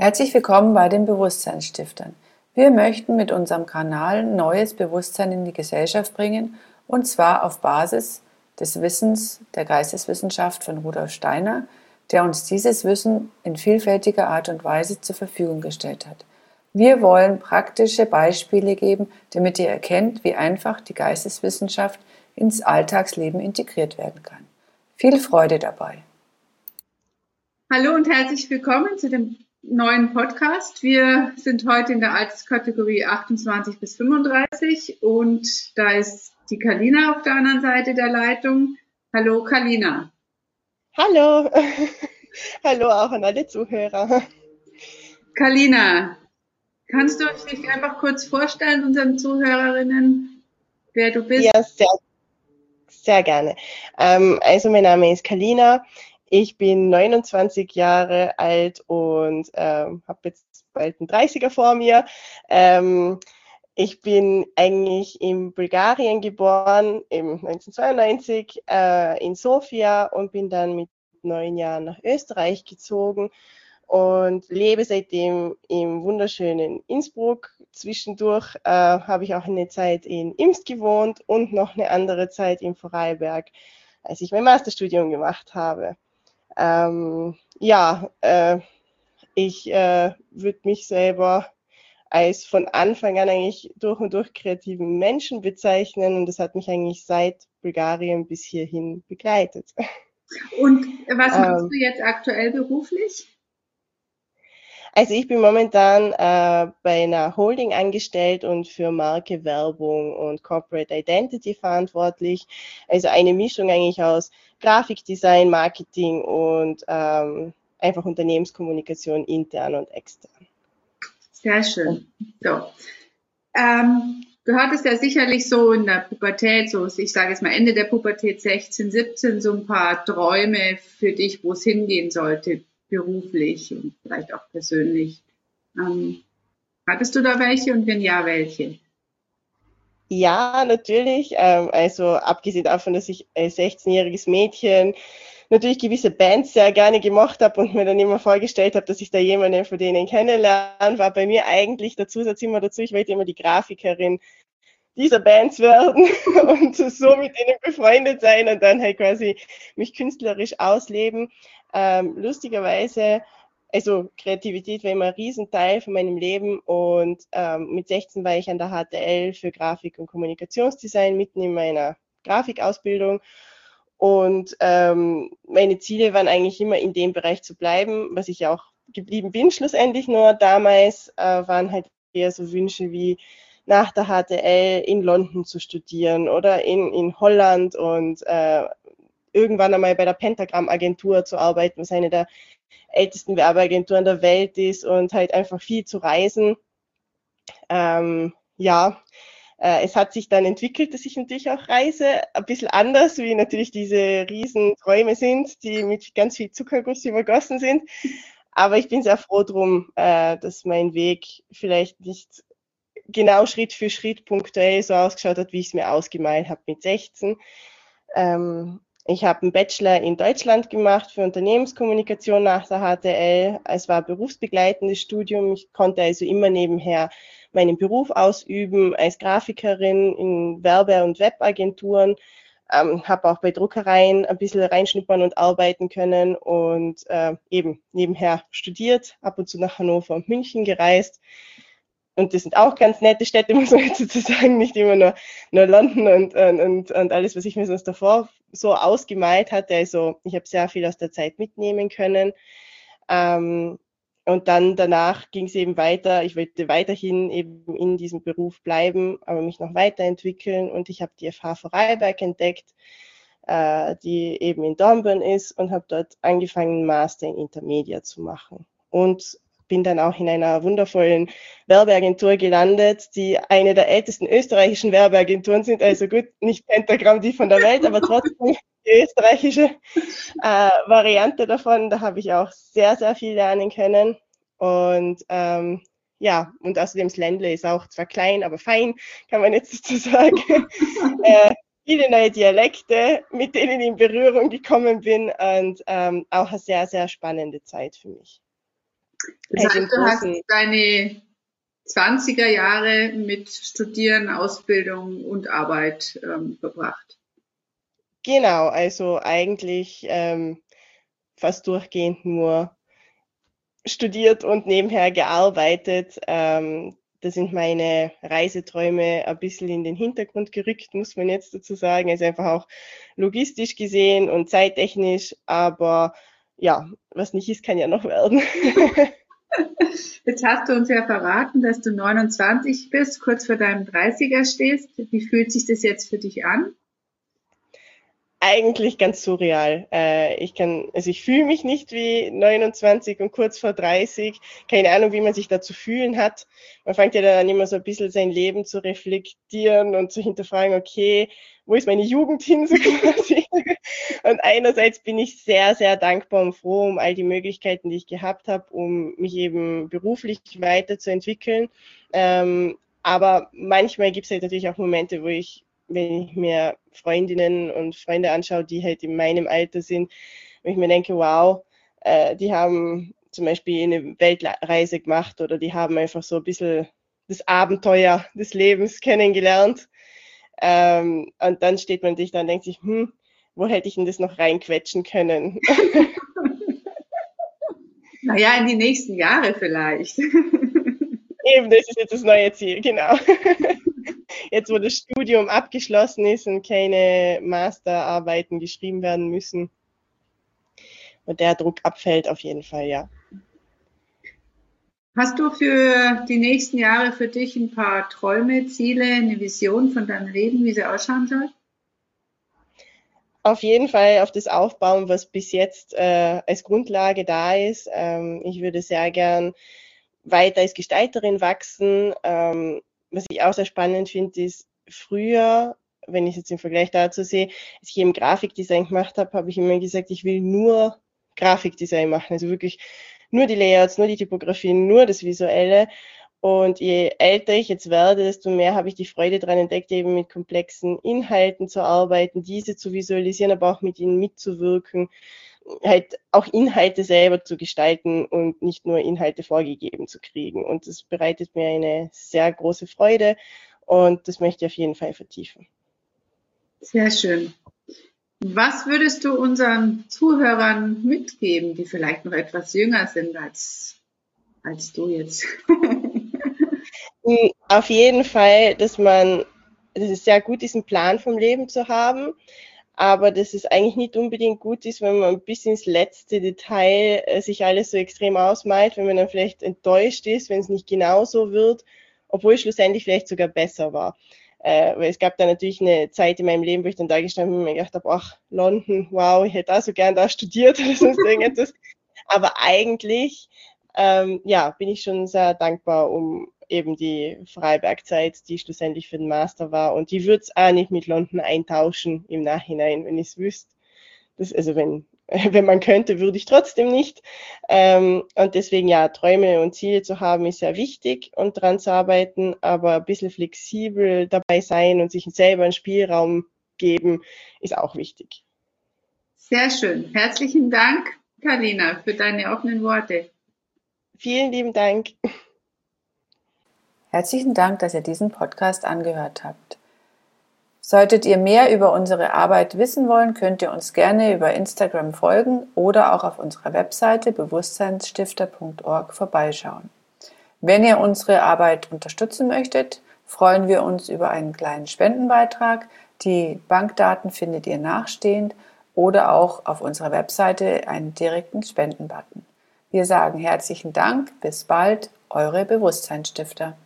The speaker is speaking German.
Herzlich willkommen bei den Bewusstseinsstiftern. Wir möchten mit unserem Kanal neues Bewusstsein in die Gesellschaft bringen, und zwar auf Basis des Wissens der Geisteswissenschaft von Rudolf Steiner, der uns dieses Wissen in vielfältiger Art und Weise zur Verfügung gestellt hat. Wir wollen praktische Beispiele geben, damit ihr erkennt, wie einfach die Geisteswissenschaft ins Alltagsleben integriert werden kann. Viel Freude dabei! Hallo und herzlich willkommen zu dem neuen Podcast. Wir sind heute in der Alterskategorie 28 bis 35 und da ist die Kalina auf der anderen Seite der Leitung. Hallo Kalina. Hallo, hallo auch an alle Zuhörer. Kalina, kannst du dich einfach kurz vorstellen, unseren Zuhörerinnen, wer du bist? Ja, sehr gerne. Also mein Name ist Kalina. Ich bin 29 Jahre alt und habe jetzt bald einen 30er vor mir. Ich bin eigentlich in Bulgarien geboren, im 1992, in Sofia, und bin dann mit 9 Jahren nach Österreich gezogen und lebe seitdem im wunderschönen Innsbruck. Zwischendurch habe ich auch eine Zeit in Imst gewohnt und noch eine andere Zeit in Vorarlberg, als ich mein Masterstudium gemacht habe. Ich würde mich selber als von Anfang an eigentlich durch und durch kreativen Menschen bezeichnen, und das hat mich eigentlich seit Bulgarien bis hierhin begleitet. Und was machst du jetzt aktuell beruflich? Also ich bin momentan bei einer Holding angestellt und für Marke, Werbung und Corporate Identity verantwortlich. Also eine Mischung eigentlich aus Grafikdesign, Marketing und einfach Unternehmenskommunikation intern und extern. Sehr schön. So. Du hattest ja sicherlich so in der Pubertät, so ich sage jetzt mal Ende der Pubertät, 16, 17, so ein paar Träume für dich, wo es hingehen sollte, beruflich und vielleicht auch persönlich. Hattest du da welche, und wenn ja, welche? Ja, natürlich. Also abgesehen davon, dass ich als 16-jähriges Mädchen natürlich gewisse Bands sehr gerne gemocht habe und mir dann immer vorgestellt habe, dass ich da jemanden von denen kennenlerne, war bei mir eigentlich der Zusatz immer dazu, ich wollte immer die Grafikerin dieser Bands werden und so mit denen befreundet sein und dann halt quasi mich künstlerisch ausleben. Lustigerweise, also Kreativität war immer ein Riesenteil von meinem Leben, und mit 16 war ich an der HTL für Grafik- und Kommunikationsdesign mitten in meiner Grafikausbildung, und meine Ziele waren eigentlich immer in dem Bereich zu bleiben, was ich auch geblieben bin schlussendlich, nur damals waren halt eher so Wünsche wie nach der HTL in London zu studieren oder in Holland und irgendwann einmal bei der Pentagram-Agentur zu arbeiten, was eine der ältesten Werbeagenturen der Welt ist, und halt einfach viel zu reisen. Es hat sich dann entwickelt, dass ich natürlich auch reise, ein bisschen anders, wie natürlich diese Riesenträume sind, die mit ganz viel Zuckerguss übergossen sind. Aber ich bin sehr froh drum, dass mein Weg vielleicht nicht genau Schritt für Schritt punktuell so ausgeschaut hat, wie ich es mir ausgemalt habe mit 16. Ich habe einen Bachelor in Deutschland gemacht für Unternehmenskommunikation nach der HTL. Es war ein berufsbegleitendes Studium. Ich konnte also immer nebenher meinen Beruf ausüben als Grafikerin in Werbe- und Webagenturen. Habe auch bei Druckereien ein bisschen reinschnuppern und arbeiten können und eben nebenher studiert, ab und zu nach Hannover und München gereist. Und das sind auch ganz nette Städte, muss man jetzt sozusagen, nicht immer nur London und alles, was ich mir sonst davor so ausgemalt hatte. Also ich habe sehr viel aus der Zeit mitnehmen können. Und dann danach ging es eben weiter. Ich wollte weiterhin eben in diesem Beruf bleiben, aber mich noch weiterentwickeln. Und ich habe die FH Vorarlberg entdeckt, die eben in Dornbirn ist, und habe dort angefangen, einen Master in Intermedia zu machen. Und bin dann auch in einer wundervollen Werbeagentur gelandet, die eine der ältesten österreichischen Werbeagenturen sind. Also gut, nicht Pentagram, die von der Welt, aber trotzdem die österreichische Variante davon. Da habe ich auch sehr, sehr viel lernen können. Und und außerdem das Ländle ist auch zwar klein, aber fein, kann man jetzt sozusagen. Viele neue Dialekte, mit denen ich in Berührung gekommen bin, und auch eine sehr, sehr spannende Zeit für mich. Das heißt, du hast deine 20er Jahre mit Studieren, Ausbildung und Arbeit verbracht. Genau, also eigentlich fast durchgehend nur studiert und nebenher gearbeitet. Da sind meine Reiseträume ein bisschen in den Hintergrund gerückt, muss man jetzt dazu sagen. Also einfach auch logistisch gesehen und zeittechnisch. Aber ja, was nicht ist, kann ja noch werden. Jetzt hast du uns ja verraten, dass du 29 bist, kurz vor deinem 30er stehst. Wie fühlt sich das jetzt für dich an? Eigentlich ganz surreal. Ich fühle mich nicht wie 29 und kurz vor 30. Keine Ahnung, wie man sich da zu fühlen hat. Man fängt ja dann immer so ein bisschen sein Leben zu reflektieren und zu hinterfragen, okay, wo ist meine Jugend hin, so quasi. Und einerseits bin ich sehr, sehr dankbar und froh um all die Möglichkeiten, die ich gehabt habe, um mich eben beruflich weiterzuentwickeln. Aber manchmal gibt es halt natürlich auch Momente, wenn ich mir Freundinnen und Freunde anschaue, die halt in meinem Alter sind, wo ich mir denke, wow, die haben zum Beispiel eine Weltreise gemacht oder die haben einfach so ein bisschen das Abenteuer des Lebens kennengelernt. Und dann steht man sich da und denkt sich, wo hätte ich denn das noch reinquetschen können? Naja, in die nächsten Jahre vielleicht. Eben, das ist jetzt das neue Ziel, genau. Jetzt, wo das Studium abgeschlossen ist und keine Masterarbeiten geschrieben werden müssen und der Druck abfällt, auf jeden Fall, ja. Hast du für die nächsten Jahre für dich ein paar Träume, Ziele, eine Vision von deinem Leben, wie sie ausschauen soll? Auf jeden Fall auf das aufbauen, was bis jetzt als Grundlage da ist. Ich würde sehr gern weiter als Gestalterin wachsen. Was ich auch sehr spannend finde, ist früher, wenn ich es jetzt im Vergleich dazu sehe, als ich eben Grafikdesign gemacht habe, habe ich immer gesagt, ich will nur Grafikdesign machen. Also wirklich nur die Layouts, nur die Typografien, nur das Visuelle. Und je älter ich jetzt werde, desto mehr habe ich die Freude daran entdeckt, eben mit komplexen Inhalten zu arbeiten, diese zu visualisieren, aber auch mit ihnen mitzuwirken, halt auch Inhalte selber zu gestalten und nicht nur Inhalte vorgegeben zu kriegen. Und das bereitet mir eine sehr große Freude und das möchte ich auf jeden Fall vertiefen. Sehr schön. Was würdest du unseren Zuhörern mitgeben, die vielleicht noch etwas jünger sind als du jetzt? Auf jeden Fall, dass es sehr gut ist, einen Plan vom Leben zu haben, aber dass es eigentlich nicht unbedingt gut ist, wenn man bis ins letzte Detail sich alles so extrem ausmalt, wenn man dann vielleicht enttäuscht ist, wenn es nicht genauso wird, obwohl es schlussendlich vielleicht sogar besser war. Weil es gab da natürlich eine Zeit in meinem Leben, wo ich dann da gestanden bin und mir gedacht habe, ach, London, wow, ich hätte da so gern da studiert oder sonst irgendetwas. Aber eigentlich, bin ich schon sehr dankbar um eben die Freibergzeit, die schlussendlich für den Master war. Und die würde es auch nicht mit London eintauschen im Nachhinein, wenn ich es wüsste. Also wenn man könnte, würde ich trotzdem nicht. Und deswegen, ja, Träume und Ziele zu haben, ist sehr wichtig und daran zu arbeiten, aber ein bisschen flexibel dabei sein und sich selber einen Spielraum geben, ist auch wichtig. Sehr schön. Herzlichen Dank, Karina, für deine offenen Worte. Vielen lieben Dank. Herzlichen Dank, dass ihr diesen Podcast angehört habt. Solltet ihr mehr über unsere Arbeit wissen wollen, könnt ihr uns gerne über Instagram folgen oder auch auf unserer Webseite bewusstseinsstifter.org vorbeischauen. Wenn ihr unsere Arbeit unterstützen möchtet, freuen wir uns über einen kleinen Spendenbeitrag. Die Bankdaten findet ihr nachstehend oder auch auf unserer Webseite einen direkten Spendenbutton. Wir sagen herzlichen Dank, bis bald, eure Bewusstseinsstifter.